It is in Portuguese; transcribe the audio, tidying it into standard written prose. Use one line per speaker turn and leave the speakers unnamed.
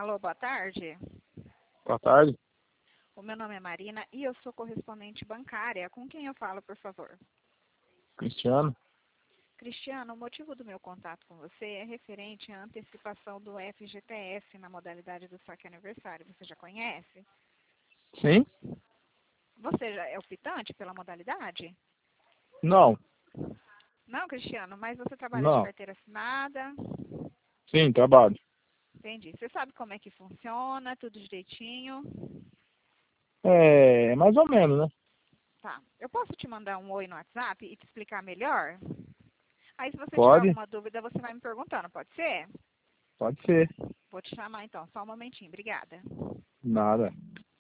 Alô, boa tarde.
Boa tarde.
O meu nome é Marina e eu sou correspondente bancária. Com quem eu falo, por favor?
Cristiano.
Cristiano, o motivo do meu contato com você é referente à antecipação do FGTS na modalidade do saque aniversário. Você já conhece?
Sim?
Você já é optante pela modalidade?
Não.
Não, Cristiano, mas você trabalha de
Não.
carteira assinada?
Sim, trabalho.
Entendi. Você sabe como é que funciona, tudo direitinho?
É, mais ou menos, né?
Tá. Eu posso te mandar um oi no WhatsApp e te explicar melhor? Aí, se você tiver
Pode?
alguma dúvida, você vai me perguntando, pode ser?
Pode ser.
Vou te chamar então, só um momentinho. Obrigada.
Nada.